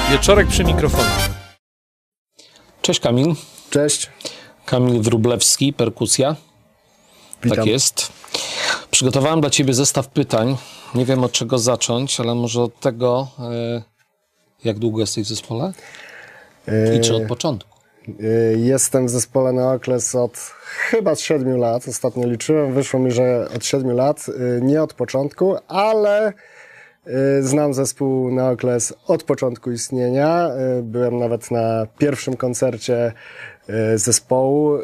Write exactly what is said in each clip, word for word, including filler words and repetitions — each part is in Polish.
Wieczorek przy mikrofonie. Cześć Kamil. Cześć. Kamil Wróblewski, perkusja. Witam. Tak jest. Przygotowałem dla Ciebie zestaw pytań. Nie wiem od czego zacząć, ale może od tego, jak długo jesteś w zespole? I czy od początku? Jestem w zespole Neokles od chyba z siedmiu lat. Ostatnio liczyłem, wyszło mi, że od siedmiu lat. Nie od początku, ale znam zespół Neokles od początku istnienia. Byłem nawet na pierwszym koncercie zespołu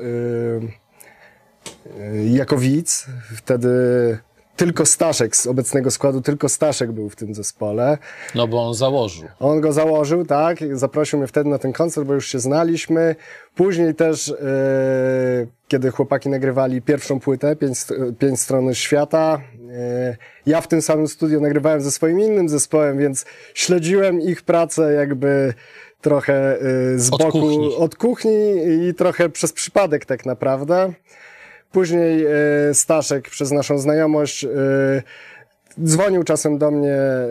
jako widz. Wtedy tylko Staszek z obecnego składu, tylko Staszek był w tym zespole. No bo on założył. On go założył, tak. Zaprosił mnie wtedy na ten koncert, bo już się znaliśmy. Później też, yy, kiedy chłopaki nagrywali pierwszą płytę, Pięć, pięć Stron Świata, yy, ja w tym samym studiu nagrywałem ze swoim innym zespołem, więc śledziłem ich pracę jakby trochę yy, z od boku, kuchni. od kuchni i trochę przez przypadek tak naprawdę. Później e, Staszek przez naszą znajomość e, dzwonił czasem do mnie e,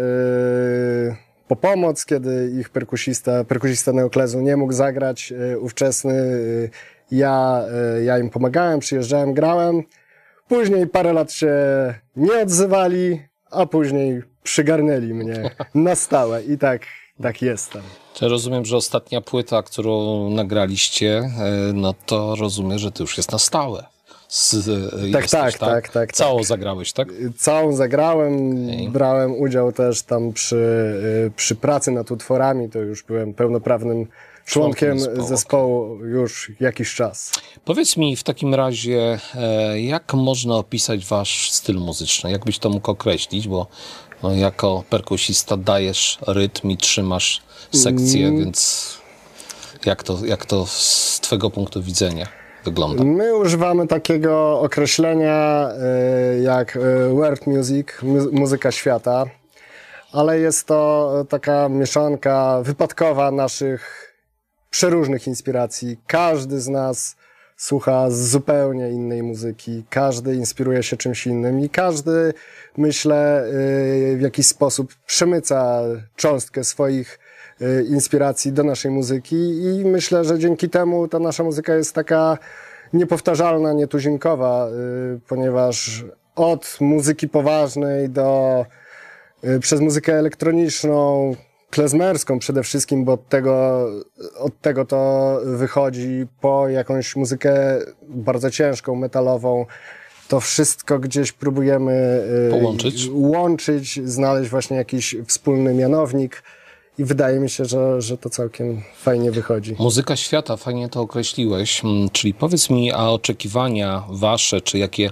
po pomoc, kiedy ich perkusista, perkusista Neoklesu nie mógł zagrać e, ówczesny. E, ja, e, ja im pomagałem, przyjeżdżałem, grałem. Później parę lat się nie odzywali, a później przygarnęli mnie na stałe i tak, tak jestem. Czy rozumiem, że ostatnia płyta, którą nagraliście, no to rozumiem, że to już jest na stałe. Z, tak, jesteś, tak, tak, tak. Całą tak. zagrałeś, tak? Całą zagrałem, Okay. Brałem udział też tam przy, przy pracy nad utworami, to już byłem pełnoprawnym członkiem zespołu, zespołu okay. już jakiś czas. Powiedz mi w takim razie, jak można opisać wasz styl muzyczny? Jak byś to mógł określić, bo no, jako perkusista dajesz rytm i trzymasz sekcję, mm. więc jak to, jak to z twojego punktu widzenia wygląda? My używamy takiego określenia y, jak y, world music, mu muzyka świata, ale jest to taka mieszanka wypadkowa naszych przeróżnych inspiracji. Każdy z nas słucha zupełnie innej muzyki, każdy inspiruje się czymś innym i każdy, myślę, y, w jakiś sposób przemyca cząstkę swoich inspiracji do naszej muzyki i myślę, że dzięki temu ta nasza muzyka jest taka niepowtarzalna, nietuzinkowa, ponieważ od muzyki poważnej do przez muzykę elektroniczną, klezmerską przede wszystkim, bo od tego, od tego to wychodzi, po jakąś muzykę bardzo ciężką, metalową, to wszystko gdzieś próbujemy połączyć, łączyć, znaleźć właśnie jakiś wspólny mianownik. I wydaje mi się, że, że to całkiem fajnie wychodzi. Muzyka świata, fajnie to określiłeś. Czyli powiedz mi, a oczekiwania wasze, czy jakie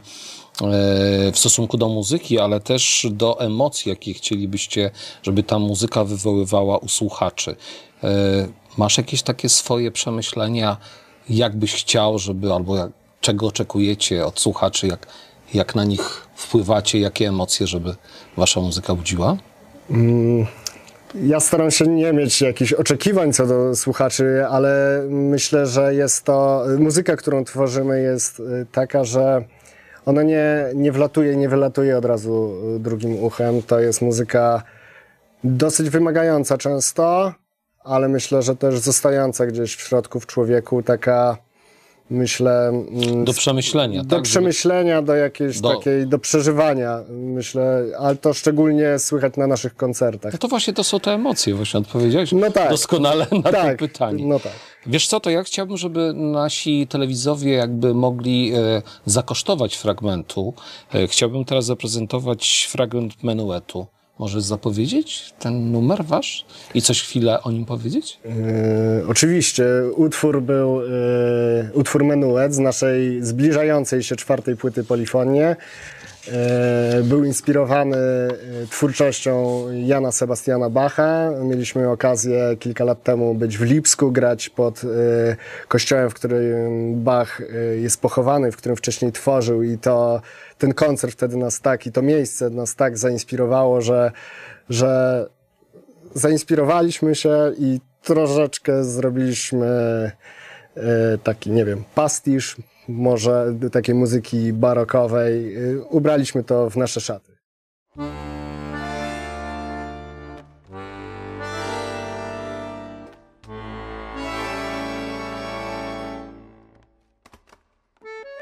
w stosunku do muzyki, ale też do emocji, jakie chcielibyście, żeby ta muzyka wywoływała u słuchaczy. Masz jakieś takie swoje przemyślenia, jak byś chciał, żeby, albo jak, czego oczekujecie od słuchaczy, jak, jak na nich wpływacie, jakie emocje, żeby wasza muzyka budziła? Mm. Ja staram się nie mieć jakichś oczekiwań co do słuchaczy, ale myślę, że jest to, muzyka, którą tworzymy, jest taka, że ona nie, nie wlatuje, nie wylatuje od razu drugim uchem. To jest muzyka dosyć wymagająca często, ale myślę, że też zostająca gdzieś w środku w człowieku, taka, myślę... Do przemyślenia, Do tak? przemyślenia, do jakiejś do... takiej, do przeżywania, myślę, ale to szczególnie słychać na naszych koncertach. No to właśnie to są te emocje, właśnie odpowiedziałeś no tak, doskonale na tak, to pytanie. No tak. Wiesz co, to ja chciałbym, żeby nasi telewidzowie jakby mogli e, zakosztować fragmentu. E, chciałbym teraz zaprezentować fragment menuetu. Możesz zapowiedzieć ten numer wasz i coś chwilę o nim powiedzieć? Yy, oczywiście. Utwór był yy, utwór Menuet z naszej zbliżającej się czwartej płyty Polifonie. Yy, był inspirowany yy, twórczością Jana Sebastiana Bacha. Mieliśmy okazję kilka lat temu być w Lipsku, grać pod yy, kościołem, w którym Bach yy, jest pochowany, w którym wcześniej tworzył i to ten koncert wtedy nas tak i to miejsce nas tak zainspirowało, że, że zainspirowaliśmy się i troszeczkę zrobiliśmy e, taki, nie wiem, pastisz, może takiej muzyki barokowej. E, ubraliśmy to w nasze szaty.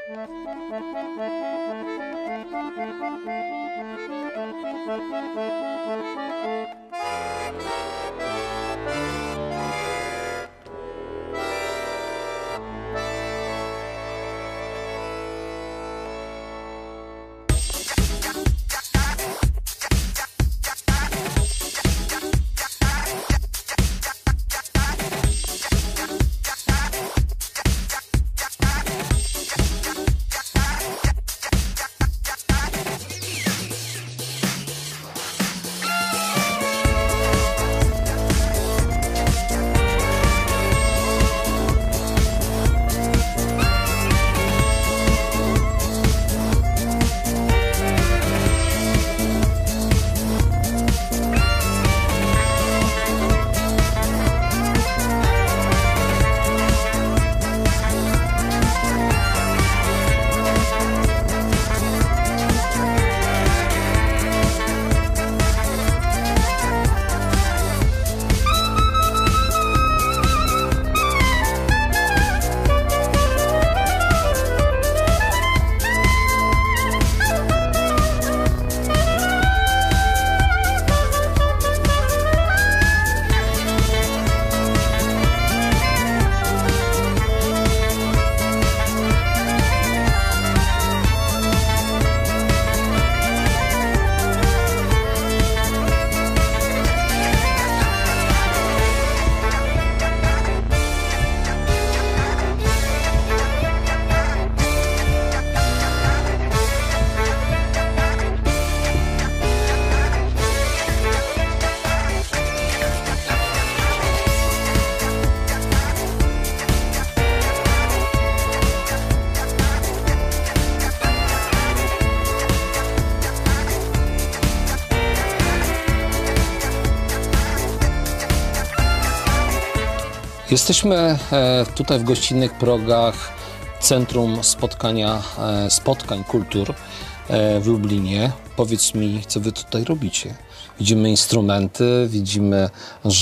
Jesteśmy e, tutaj w gościnnych progach Centrum Spotkania, e, Spotkań Kultur e, w Lublinie. Powiedz mi, co wy tutaj robicie? Widzimy instrumenty, widzimy,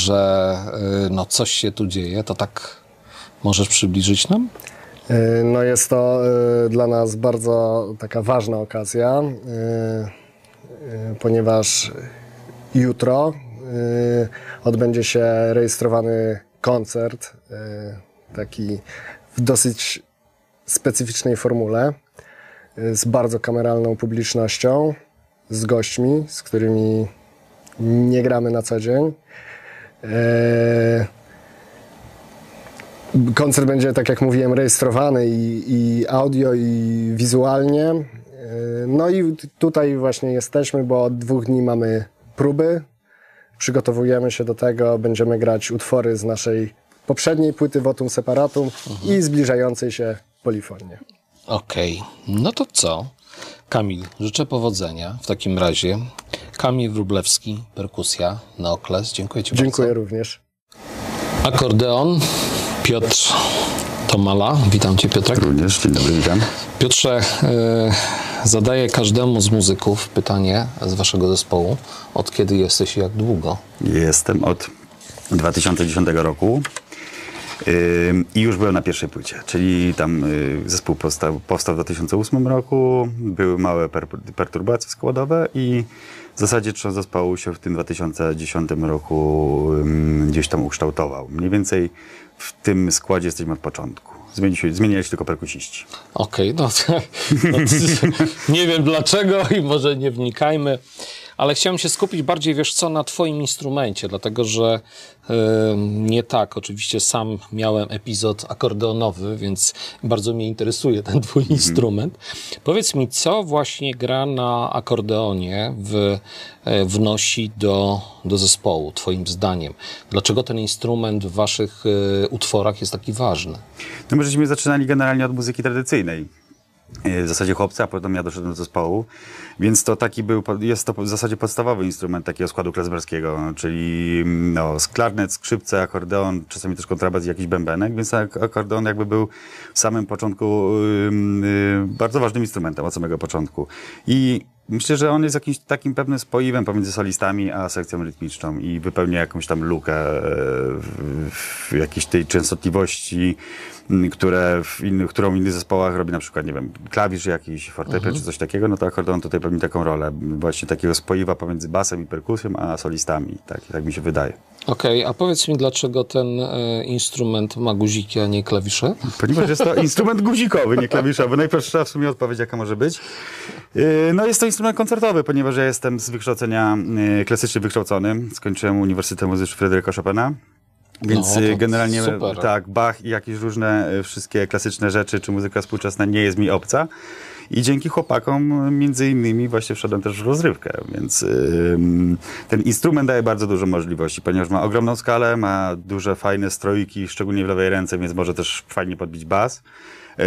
że e, no, coś się tu dzieje. To tak możesz przybliżyć nam? No jest to y, dla nas bardzo taka ważna okazja, y, y, ponieważ jutro y, odbędzie się rejestrowany koncert, y, taki w dosyć specyficznej formule, y, z bardzo kameralną publicznością, z gośćmi, z którymi nie gramy na co dzień. Y, Koncert będzie, tak jak mówiłem, rejestrowany i, i audio, i wizualnie. No i tutaj właśnie jesteśmy, bo od dwóch dni mamy próby. Przygotowujemy się do tego, będziemy grać utwory z naszej poprzedniej płyty Votum Separatum mhm. i zbliżającej się polifonie. Okej, okay. No to co? Kamil, życzę powodzenia w takim razie. Kamil Wróblewski, perkusja, Neokles. Dziękuję ci Dziękuję bardzo. również. Akordeon. Piotr Tomala. Witam cię, Piotrek. Również, dzień dobry, witam. Piotrze, y, zadaję każdemu z muzyków pytanie z waszego zespołu. Od kiedy jesteś i jak długo? Jestem od dwa tysiące dziesiątego roku yy, i już byłem na pierwszej płycie, czyli tam yy, zespół powstał, powstał w dwa tysiące ósmym roku, były małe per, perturbacje składowe i w zasadzie trzon zespołu się w tym dwa tysiące dziesiątym roku yy, gdzieś tam ukształtował. Mniej więcej w tym składzie jesteśmy od początku. Zmieni się, zmieniali się tylko perkusiści. Okej, okay, no, no nie wiem dlaczego i może nie wnikajmy, ale chciałem się skupić bardziej, wiesz co, na twoim instrumencie, dlatego że y, nie tak, oczywiście sam miałem epizod akordeonowy, więc bardzo mnie interesuje ten twój mm-hmm. instrument. Powiedz mi, co właśnie gra na akordeonie w, y, wnosi do, do zespołu, twoim zdaniem? Dlaczego ten instrument w waszych y, utworach jest taki ważny? No my żeśmy zaczynali generalnie od muzyki tradycyjnej. W zasadzie chłopcy, a potem ja doszedłem do zespołu, więc to taki był, jest to w zasadzie podstawowy instrument takiego składu klezmerskiego, czyli no, klarnet, skrzypce, akordeon, czasami też kontrabas i jakiś bębenek, więc akordeon jakby był w samym początku yy, yy, bardzo ważnym instrumentem od samego początku. I myślę, że on jest jakimś takim pewnym spoiwem pomiędzy solistami a sekcją rytmiczną i wypełnia jakąś tam lukę w, w jakiejś tej częstotliwości, które w innych, którą w innych zespołach robi na przykład, nie wiem, klawisz jakiś, fortepian mhm. czy coś takiego, no to akordeon tutaj pełni taką rolę właśnie takiego spoiwa pomiędzy basem i perkusją, a solistami, tak, tak mi się wydaje. Okej, okay, a powiedz mi, dlaczego ten e, instrument ma guziki, a nie klawisze? Ponieważ jest to instrument guzikowy, nie klawiszowy. Najprostsza w sumie odpowiedź, jaka może być. Yy, no jest to instrument koncertowy, ponieważ ja jestem z wykształcenia yy, klasycznie wykształcony. Skończyłem Uniwersytet Muzyczny Fryderyka Chopina. Więc no, generalnie super. tak, Bach i jakieś różne wszystkie klasyczne rzeczy, czy muzyka współczesna nie jest mi obca. I dzięki chłopakom między innymi właśnie wszedłem też w rozrywkę, więc yy, ten instrument daje bardzo dużo możliwości, ponieważ ma ogromną skalę, ma duże, fajne strojki, szczególnie w lewej ręce, więc może też fajnie podbić bas. Yy,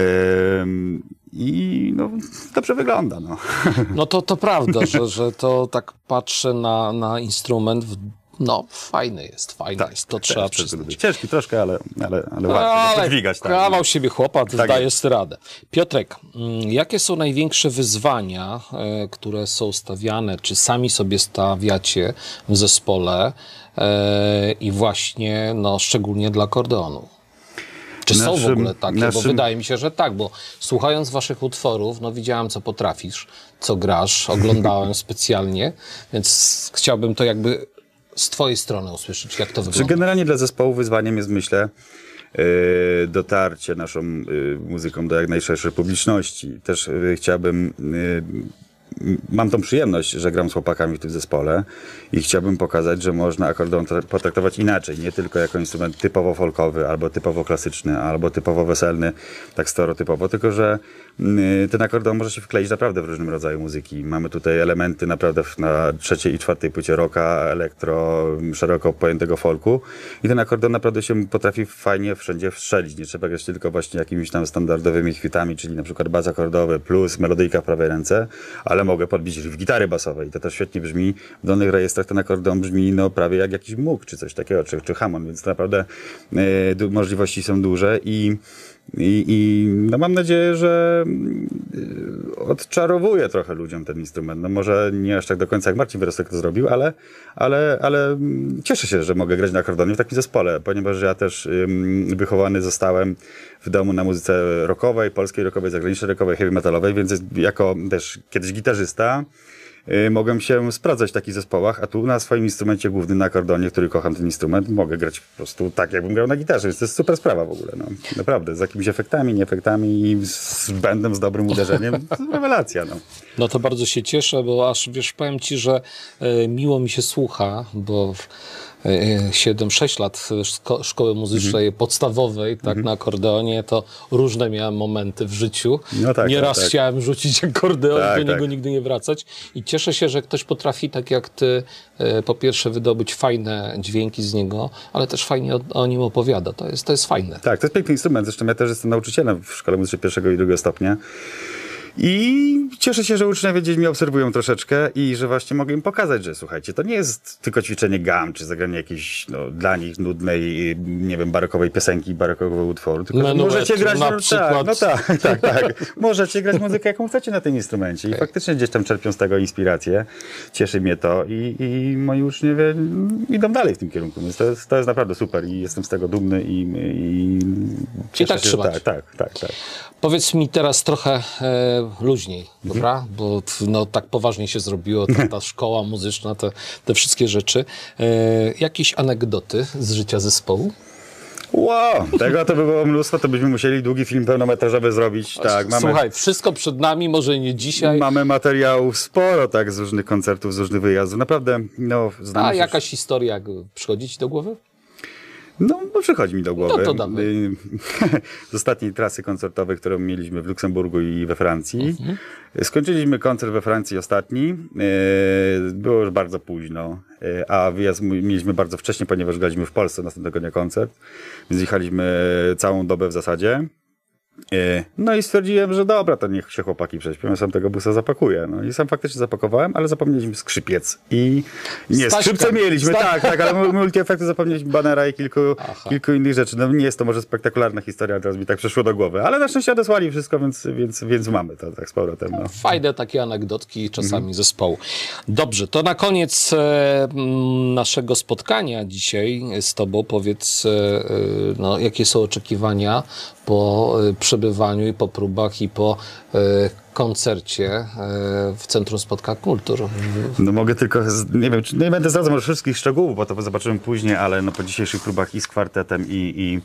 I no, dobrze wygląda. No, no to, to prawda, że, że to tak patrzę na, na instrument w No, fajny jest, fajny tak, jest, to tak, trzeba przyznać. Ciężki troszkę, ale, ale, ale warto ale podźwigać. Tak. Kawał siebie chłopa, tak dajesz sobie radę. Piotrek, jakie są największe wyzwania, e, które są stawiane, czy sami sobie stawiacie w zespole e, i właśnie, no, szczególnie dla akordeonu? Czy naszym, są w ogóle takie? Naszym... Bo wydaje mi się, że tak, bo słuchając waszych utworów, no widziałem, co potrafisz, co grasz, oglądałem specjalnie, więc chciałbym to jakby z twojej strony usłyszeć, jak to wygląda. Czy generalnie dla zespołu wyzwaniem jest, myślę, yy, dotarcie naszą yy, muzyką do jak najszerszej publiczności. Też yy, chciałbym... Yy, mam tą przyjemność, że gram z chłopakami w tym zespole i chciałbym pokazać, że można akordeon potraktować inaczej, nie tylko jako instrument typowo folkowy, albo typowo klasyczny, albo typowo weselny, tak stereotypowo, tylko że ten akordeon może się wkleić naprawdę w różnym rodzaju muzyki. Mamy tutaj elementy naprawdę na trzeciej i czwartej płycie rocka, elektro, szeroko pojętego folku i ten akordeon naprawdę się potrafi fajnie wszędzie wstrzelić. Nie trzeba grać tylko właśnie jakimiś tam standardowymi chwytami, czyli na przykład bas akordowy plus melodyjka w prawej ręce, ale mogę podbić riff gitary basowej i to też świetnie brzmi. W dolnych rejestrach ten akordeon brzmi no prawie jak jakiś móg, czy coś takiego, czy, czy Hammond, więc naprawdę yy, możliwości są duże i I, i no mam nadzieję, że odczarowuje trochę ludziom ten instrument. No może nie aż tak do końca jak Marcin Wyrostek to zrobił, ale, ale, ale cieszę się, że mogę grać na akordeonie w takim zespole, ponieważ ja też ym, wychowany zostałem w domu na muzyce rockowej, polskiej rockowej, zagranicznej rockowej, heavy metalowej, więc jako też kiedyś gitarzysta Yy, mogłem się sprawdzać w takich zespołach, a tu na swoim instrumencie głównym, na akordeonie, który kocham ten instrument, mogę grać po prostu tak, jakbym grał na gitarze, więc to jest super sprawa w ogóle, no. Naprawdę, z jakimiś efektami, nie efektami i z bendem, z dobrym uderzeniem, to jest rewelacja, no. No to bardzo się cieszę, bo aż, wiesz, powiem ci, że e, miło mi się słucha, bo siedem sześć lat szko szkoły muzycznej mm -hmm. podstawowej, tak, mm -hmm. na akordeonie, to różne miałem momenty w życiu. No tak, Nieraz tak, tak. chciałem rzucić akordeon, tak, do niego tak. nigdy nie wracać. I cieszę się, że ktoś potrafi, tak jak ty, po pierwsze wydobyć fajne dźwięki z niego, ale też fajnie o, o nim opowiada. To jest, to jest fajne. Tak, to jest piękny instrument. Zresztą ja też jestem nauczycielem w szkole muzycznej pierwszego i drugiego stopnia. I cieszę się, że uczniowie gdzieś mnie obserwują troszeczkę i że właśnie mogę im pokazać, że słuchajcie, to nie jest tylko ćwiczenie gam, czy zagranie jakiejś no, dla nich nudnej, nie wiem, barokowej piosenki, barokowego utworu, tylko Menuet, możecie grać, na no, przykład. tak, no tak, tak, tak. Możecie grać muzykę, jaką chcecie na tym instrumencie i faktycznie gdzieś tam czerpią z tego inspirację. Cieszy mnie to i, i moi uczniowie idą dalej w tym kierunku, więc to jest, to jest naprawdę super i jestem z tego dumny i, i cieszę I tak się, trzymać. Tak, tak, tak, tak. Powiedz mi teraz trochę e, luźniej, mhm. dobra? Bo no, tak poważnie się zrobiło, ta, ta szkoła muzyczna, te, te wszystkie rzeczy. E, jakieś anegdoty z życia zespołu? Wow, tego to by było mnóstwo, to byśmy musieli długi film pełnometrażowy zrobić. Tak, mamy, Słuchaj, wszystko przed nami, może nie dzisiaj. Mamy materiałów sporo, tak, z różnych koncertów, z różnych wyjazdów. Naprawdę, no... A jakaś już... historia przychodzi ci do głowy? No, bo przychodzi mi do głowy. No to damy. Z ostatniej trasy koncertowej, którą mieliśmy w Luksemburgu i we Francji. Mhm. Skończyliśmy koncert we Francji ostatni. Było już bardzo późno, a wyjazd mieliśmy bardzo wcześnie, ponieważ graliśmy w Polsce następnego dnia koncert. Więc jechaliśmy całą dobę w zasadzie. E, No i stwierdziłem, że dobra, to niech się chłopaki prześpią, ja sam tego busa zapakuję. No i sam faktycznie zapakowałem, ale zapomnieliśmy skrzypiec. I nie, Staśka. skrzypce mieliśmy, Sta- tak, tak, ale mu- multi-efekty zapomnieliśmy, banera i kilku, kilku innych rzeczy. No nie jest to może spektakularna historia, teraz mi tak przyszło do głowy, ale na szczęście odesłali wszystko, więc, więc, więc mamy to tak z powrotem. No. Fajne takie anegdotki czasami zespołu. Dobrze, to na koniec e, m, naszego spotkania dzisiaj z tobą powiedz, e, e, no, jakie są oczekiwania po e, przebywaniu i po próbach i po e, koncercie e, w Centrum Spotkań Kultur. No mogę tylko, z- nie wiem, czy, nie będę zdradzał może wszystkich szczegółów, bo to zobaczymy później, ale no po dzisiejszych próbach i z kwartetem i, i,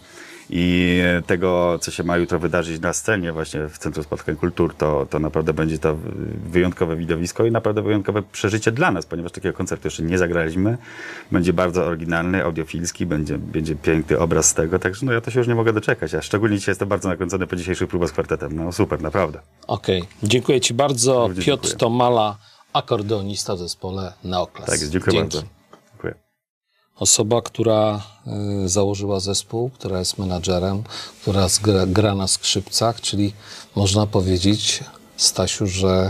i tego, co się ma jutro wydarzyć na scenie właśnie w Centrum Spotkań Kultur, to, to naprawdę będzie to wyjątkowe widowisko i naprawdę wyjątkowe przeżycie dla nas, ponieważ takiego koncertu jeszcze nie zagraliśmy. Będzie bardzo oryginalny, audiofilski, będzie, będzie piękny obraz z tego, także no ja to się już nie mogę doczekać, a szczególnie dzisiaj jestem bardzo nakręcony po dzisiejszych próbach z kwartetem. No super, naprawdę. Okej, dziękuję ci bardzo. Bardzo Piotr dziękuję. Tomala, akordeonista w zespole Neoklas. Tak, dziękuję Dzięki. bardzo. Dziękuję. Osoba, która y, założyła zespół, która jest menadżerem, która zgra, gra na skrzypcach, czyli można powiedzieć, Stasiu, że...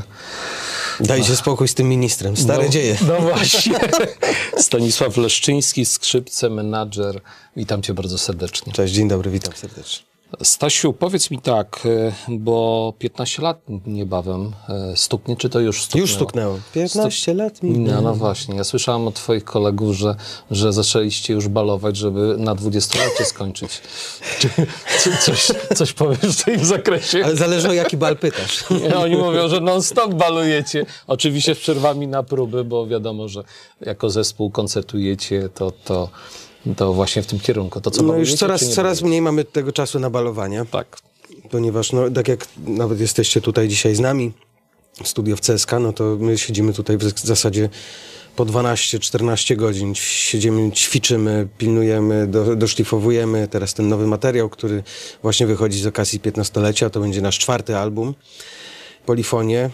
Dajcie spokój z tym ministrem, stare no, dzieje. No właśnie. Stanisław Leszczyński, skrzypce, menadżer. Witam cię bardzo serdecznie. Cześć, dzień dobry, witam serdecznie. Stasiu, powiedz mi tak, y, bo piętnaście lat niebawem y, stuknie, czy to już stuknęło? Już stuknęło. piętnaście lat mi. No, no właśnie, ja słyszałem od twoich kolegów, że, że zaczęliście już balować, żeby na dwudziestolecie skończyć. Czy, czy coś, coś powiesz w tym zakresie? Ale zależy o jaki bal pytasz. Nie, oni mówią, że non-stop balujecie. Oczywiście z przerwami na próby, bo wiadomo, że jako zespół koncertujecie, to, to, to właśnie w tym kierunku. To co No balujecie, już coraz, czy nie coraz balujecie? mniej mamy tego czasu na balowanie, Tak. ponieważ no, tak jak nawet jesteście tutaj dzisiaj z nami, w studio w C S K, no to my siedzimy tutaj w zasadzie po dwanaście czternaście godzin. Siedzimy, ćwiczymy, pilnujemy, do, doszlifowujemy. Teraz ten nowy materiał, który właśnie wychodzi z okazji piętnastolecia, to będzie nasz czwarty album, Polifonie.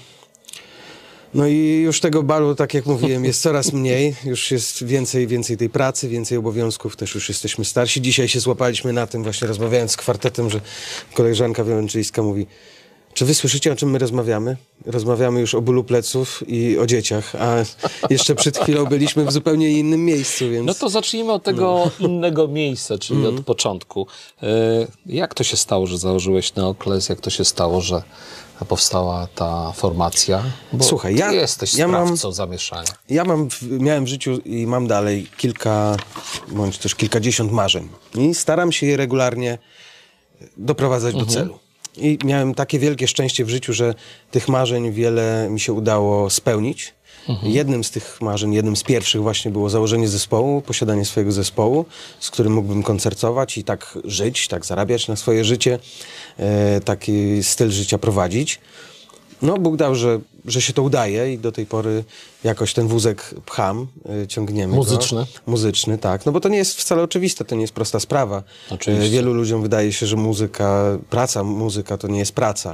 No i już tego balu, tak jak mówiłem, jest coraz mniej. Już jest więcej, więcej tej pracy, więcej obowiązków. Też już jesteśmy starsi. Dzisiaj się złapaliśmy na tym, właśnie rozmawiając z kwartetem, że koleżanka wiolonczeliska mówi: czy wy słyszycie, o czym my rozmawiamy? Rozmawiamy już o bólu pleców i o dzieciach, a jeszcze przed chwilą byliśmy w zupełnie innym miejscu, więc... No to zacznijmy od tego innego miejsca, czyli od początku. Y, Jak to się stało, że założyłeś Neoklas? Jak to się stało, że powstała ta formacja? Bo Słuchaj, ty ja- jesteś ja mam- sprawcą zamieszania. Ja mam, w- miałem w życiu i mam dalej kilka, bądź też kilkadziesiąt marzeń. I staram się je regularnie doprowadzać do celu. I miałem takie wielkie szczęście w życiu, że tych marzeń wiele mi się udało spełnić. Jednym z tych marzeń, jednym z pierwszych właśnie było założenie zespołu, posiadanie swojego zespołu, z którym mógłbym koncertować i tak żyć, tak zarabiać na swoje życie, e, taki styl życia prowadzić. No, Bóg dał, że, że się to udaje i do tej pory jakoś ten wózek pcham, y, ciągniemy Muzyczny. go. Muzyczny, tak. No bo to nie jest wcale oczywiste, to nie jest prosta sprawa. Oczywiście. Y, Wielu ludziom wydaje się, że muzyka, praca, muzyka to nie jest praca.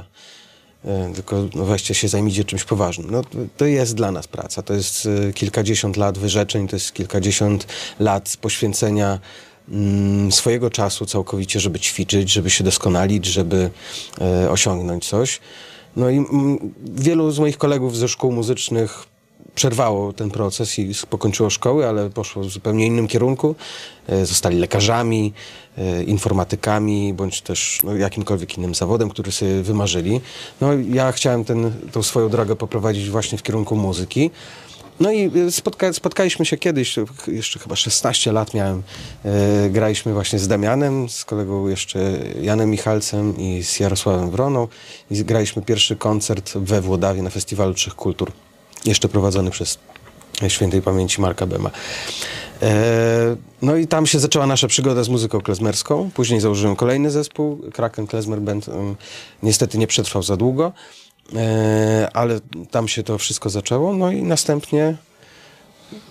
Y, Tylko no weźcie się, zajmijcie czymś poważnym. No, to- to jest dla nas praca. To jest y, kilkadziesiąt lat wyrzeczeń, to jest kilkadziesiąt lat poświęcenia mm, swojego czasu całkowicie, żeby ćwiczyć, żeby się doskonalić, żeby e, osiągnąć coś. No i mm, wielu z moich kolegów ze szkół muzycznych przerwało ten proces i pokończyło szkoły, ale poszło w zupełnie innym kierunku. E, Zostali lekarzami, e, informatykami, bądź też no, jakimkolwiek innym zawodem, który sobie wymarzyli. No ja chciałem ten, tą swoją drogę poprowadzić właśnie w kierunku muzyki. No i spotka, spotkaliśmy się kiedyś, jeszcze chyba szesnaście lat miałem. E, graliśmy właśnie z Damianem, z kolegą jeszcze Janem Michalcem i z Jarosławem Wroną. I graliśmy pierwszy koncert we Włodawie na Festiwalu Trzech Kultur. Jeszcze prowadzony przez świętej pamięci Marka Bema. E, no i tam się zaczęła nasza przygoda z muzyką klezmerską. Później założyłem kolejny zespół, Kraken Klezmer Band. Um, niestety nie przetrwał za długo. E, ale tam się to wszystko zaczęło, no i następnie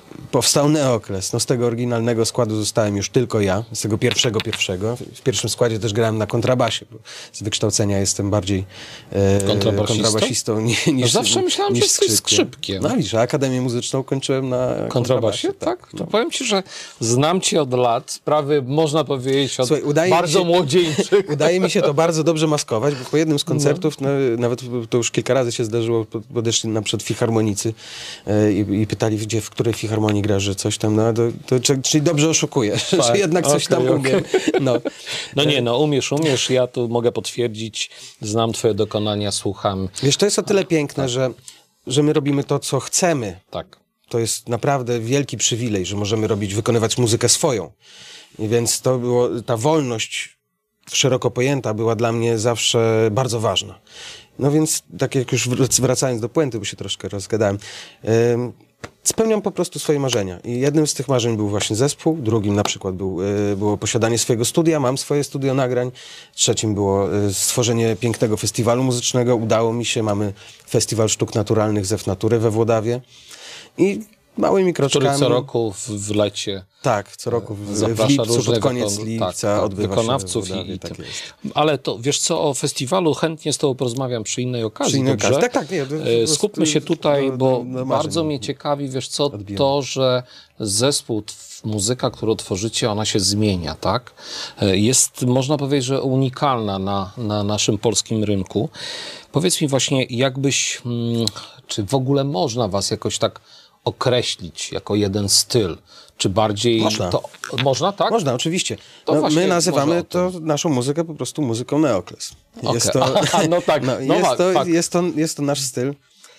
powstał Neokles. No z tego oryginalnego składu zostałem już tylko ja, z tego pierwszego pierwszego. W pierwszym składzie też grałem na kontrabasie, bo z wykształcenia jestem bardziej e, Kontrabasistą? kontrabasistą ni, niż No zawsze myślałem, niż że jesteś skrzypkiem. skrzypkiem. No widzisz, a Akademię Muzyczną kończyłem na Kontrabasie, kontrabasie. tak? To powiem ci, że znam cię od lat, sprawy można powiedzieć od Słuchaj, udaje mi bardzo się- młodzieńczych. Udaje mi się to bardzo dobrze maskować, bo po jednym z koncertów, no. nawet to już kilka razy się zdarzyło, podeszli na przykład filharmonicy e, i, i pytali, gdzie, w której filharmonii grasz, że coś tam, no to, to, czy- czyli dobrze oszukuję, Tak, że jednak coś okej, tam umiem. No. No nie, no umiesz, umiesz, ja tu mogę potwierdzić, znam twoje dokonania, słucham. Wiesz, to jest o tyle piękne, że, że my robimy to, co chcemy. Tak. To jest naprawdę wielki przywilej, że możemy robić, wykonywać muzykę swoją. I więc to było, ta wolność szeroko pojęta była dla mnie zawsze bardzo ważna. No więc, tak jak już wrac- wracając do puenty, bo się troszkę rozgadałem, ym, spełniam po prostu swoje marzenia. I jednym z tych marzeń był właśnie zespół, drugim na przykład był, y, było posiadanie swojego studia, mam swoje studio nagrań, trzecim było y, stworzenie pięknego festiwalu muzycznego, udało mi się, mamy Festiwal Sztuk Naturalnych Zew Natury we Włodawie i małymi kroczkami... Który co roku w, w lecie Tak, co roku w, w zaprasza lipcu, różnych pod koniec wykon- lipca tak, tak, odbywa wykonawców się w Włodawie, i, i tak tym. jest. Ale to, wiesz co, o festiwalu chętnie z tobą porozmawiam przy innej okazji, Przy innej dobrze? okazji. Tak, tak, nie, to- to- E, to- Skupmy się tutaj, do- bo do- do marzeń bardzo mnie ciekawi, wiesz co, odbijamy. to, że zespół, t- muzyka, którą tworzycie, ona się zmienia, tak? E, Jest, można powiedzieć, że unikalna na, na naszym polskim rynku. Powiedz mi właśnie, jakbyś, mm, czy w ogóle można was jakoś tak określić jako jeden styl? Czy bardziej... Można. To, można, tak? Można, oczywiście. To No, właśnie my może nazywamy o to naszą muzykę po prostu muzyką Neokles. Jest Okej. to, Aha, no tak, no jest, fakt, to, fakt. jest, to, jest to nasz styl.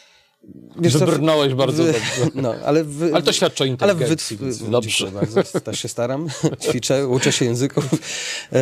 Wiesz co, w- Wybrnąłeś bardzo w- dobrze. No, ale, w, Ale to świadczy o ale w, inteligencji, w, więc w, dobrze. Dziękuję bardzo, też się staram, ćwiczę, uczę się języków. E,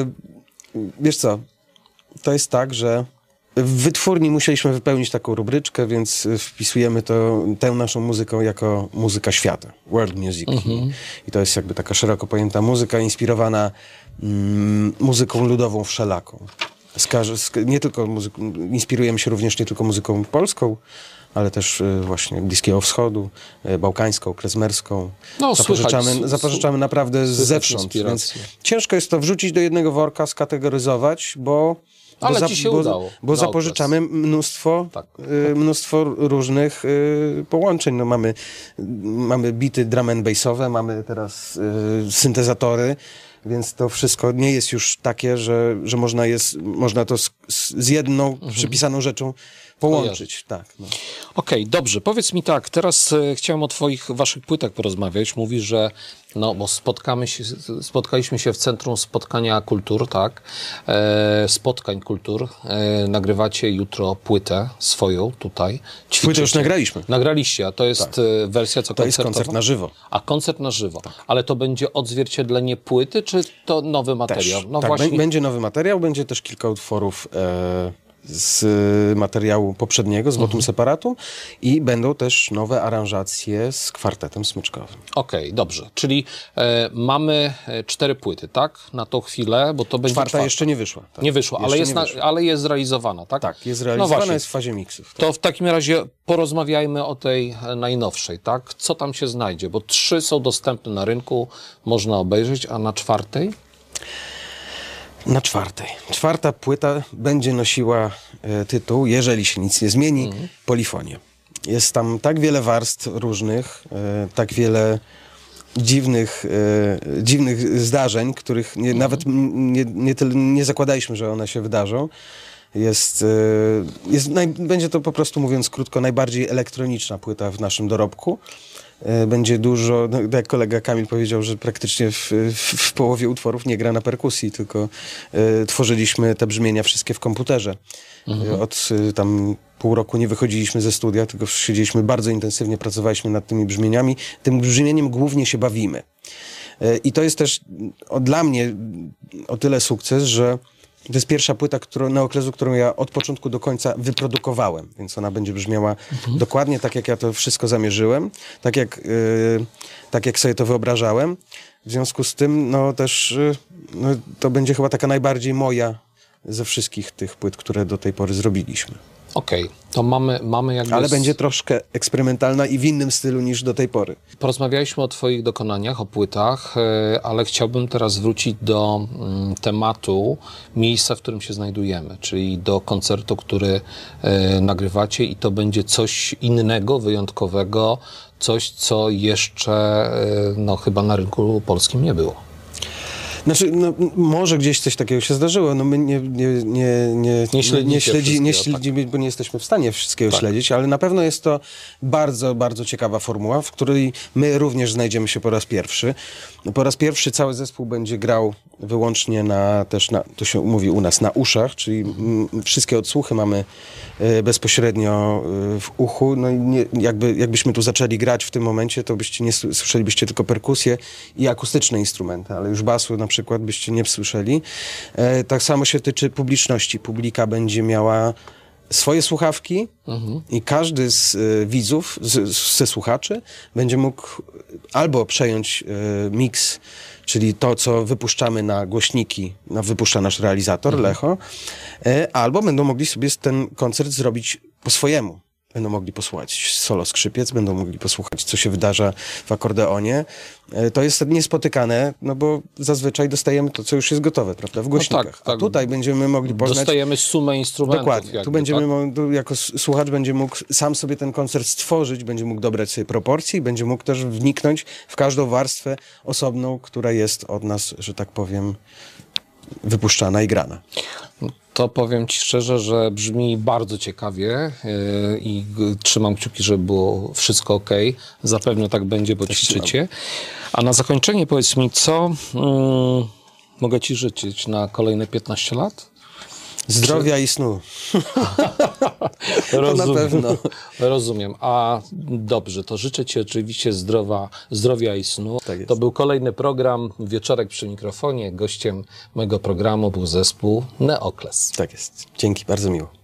wiesz co, to jest tak, że w wytwórni musieliśmy wypełnić taką rubryczkę, więc wpisujemy to, tę naszą muzykę jako muzyka świata, world music. Mhm. I to jest jakby taka szeroko pojęta muzyka inspirowana mm, muzyką ludową wszelaką. Z każ- z, nie tylko muzyką, inspirujemy się również nie tylko muzyką polską, ale też y, właśnie Bliskiego Wschodu, y, bałkańską, klezmerską. No, zapożyczamy, słychać, s- zapożyczamy naprawdę słychać zewsząd, więc inspiracje. ciężko jest to wrzucić do jednego worka, skategoryzować, bo Ale bo ci się bo, udało. Bo Na zapożyczamy mnóstwo, Tak. y, mnóstwo różnych y, połączeń. No, mamy, mamy bity drum and bassowe, mamy teraz y, syntezatory, więc to wszystko nie jest już takie, że, że można, jest, można to z, z jedną Mhm. przypisaną rzeczą połączyć. Tak, no. Okej, dobrze. Powiedz mi tak, teraz e, chciałem o twoich, waszych płytach porozmawiać. Mówisz, że no, bo spotkamy się, spotkaliśmy się w Centrum Spotkania Kultur, tak? E, spotkań Kultur. E, nagrywacie jutro płytę swoją tutaj. Płytę już Ćwiczycie. nagraliśmy. Nagraliście, a to jest e, wersja co To jest koncertowa? koncert na żywo. A koncert na żywo. Ale to będzie odzwierciedlenie płyty, czy to nowy materiał? Też. No tak, właśnie. bę- będzie nowy materiał, będzie też kilka utworów e, z y, materiału poprzedniego, z Mhm. Votum Separatum i będą też nowe aranżacje z kwartetem smyczkowym. Okej, dobrze. Czyli e, mamy e, cztery płyty, tak? Na tą chwilę, bo to będzie Czwarta czwarta. jeszcze nie wyszła. Tak. Nie wyszła, ale Jeszcze jest, nie na, wyszła. ale jest zrealizowana, tak? Tak, jest No realizowana, właśnie. jest w fazie miksów. Tak. To w takim razie porozmawiajmy o tej e, najnowszej, tak? Co tam się znajdzie? Bo trzy są dostępne na rynku, można obejrzeć, a na czwartej? Na czwartej. Czwarta płyta będzie nosiła e, tytuł, jeżeli się nic nie zmieni, Mhm. Polifonię. Jest tam tak wiele warstw różnych, e, tak wiele dziwnych, e, dziwnych zdarzeń, których nie, nawet m- nie, nie, tyle, nie zakładaliśmy, że one się wydarzą. Jest, e, jest naj, będzie to po prostu, mówiąc krótko, najbardziej elektroniczna płyta w naszym dorobku. E, Będzie dużo, no, jak kolega Kamil powiedział, że praktycznie w, w, w połowie utworów nie gra na perkusji, tylko e, tworzyliśmy te brzmienia wszystkie w komputerze. E, Od e, tam pół roku nie wychodziliśmy ze studia, tylko siedzieliśmy bardzo intensywnie, pracowaliśmy nad tymi brzmieniami. Tym brzmieniem głównie się bawimy. E, I to jest też o, dla mnie o tyle sukces, że to jest pierwsza płyta którą, Neoklesu, którą ja od początku do końca wyprodukowałem, więc ona będzie brzmiała dokładnie tak, jak ja to wszystko zamierzyłem, tak jak, yy, tak jak sobie to wyobrażałem. W związku z tym, no też yy, no, to będzie chyba taka najbardziej moja ze wszystkich tych płyt, które do tej pory zrobiliśmy. Okej, to mamy, mamy jakby... Ale z- będzie troszkę eksperymentalna i w innym stylu niż do tej pory. Porozmawialiśmy o twoich dokonaniach, o płytach, e, ale chciałbym teraz wrócić do mm, tematu miejsca, w którym się znajdujemy, czyli do koncertu, który e, nagrywacie i to będzie coś innego, wyjątkowego, coś, co jeszcze e, no, chyba na rynku polskim nie było. Znaczy, no, m- może gdzieś coś takiego się zdarzyło, no my nie, nie, nie, nie, Nie śledzicie nie, śledzi, nie wszystkiego, śledzimy, bo nie jesteśmy w stanie wszystkiego Tak. śledzić, ale na pewno jest to bardzo, bardzo ciekawa formuła, w której my również znajdziemy się po raz pierwszy. Po raz pierwszy cały zespół będzie grał wyłącznie na, też na, to się mówi u nas, na uszach, czyli mm, wszystkie odsłuchy mamy e, bezpośrednio e, w uchu, no i nie, jakby, jakbyśmy tu zaczęli grać w tym momencie, to byście nie s- słyszelibyście tylko perkusję i akustyczne instrumenty, ale już basu na przykład byście nie słyszeli. E, tak samo się tyczy publiczności. Publika będzie miała swoje słuchawki i każdy z e, widzów, z, z, ze słuchaczy będzie mógł albo przejąć e, miks, czyli to, co wypuszczamy na głośniki, na, wypuszcza nasz realizator, Lecho, e, albo będą mogli sobie ten koncert zrobić po swojemu. Będą mogli posłuchać solo skrzypiec, będą mogli posłuchać, co się wydarza w akordeonie. E, To jest niespotykane, no bo zazwyczaj dostajemy to, co już jest gotowe, prawda, w głośnikach. tak, tak. A tutaj będziemy mogli poznać... Dostajemy sumę instrumentów. Dokładnie. jakby, Tu będziemy, tak? mo- tu jako s- słuchacz będzie mógł sam sobie ten koncert stworzyć, będzie mógł dobrać sobie proporcje i będzie mógł też wniknąć w każdą warstwę osobną, która jest od nas, że tak powiem, wypuszczana i grana. To powiem ci szczerze, że brzmi bardzo ciekawie yy, i g- trzymam kciuki, żeby było wszystko ok. Zapewne tak będzie, bo ćwiczycie. A na zakończenie powiedz mi, co mm, mogę ci życzyć na kolejne piętnaście lat? Zdrowia i snu. To na pewno. Rozumiem. A dobrze, to życzę ci oczywiście zdrowa, zdrowia i snu. Tak jest. To był kolejny program Wieczorek przy mikrofonie. Gościem mojego programu był zespół Neokles. Tak jest. Dzięki, bardzo miło.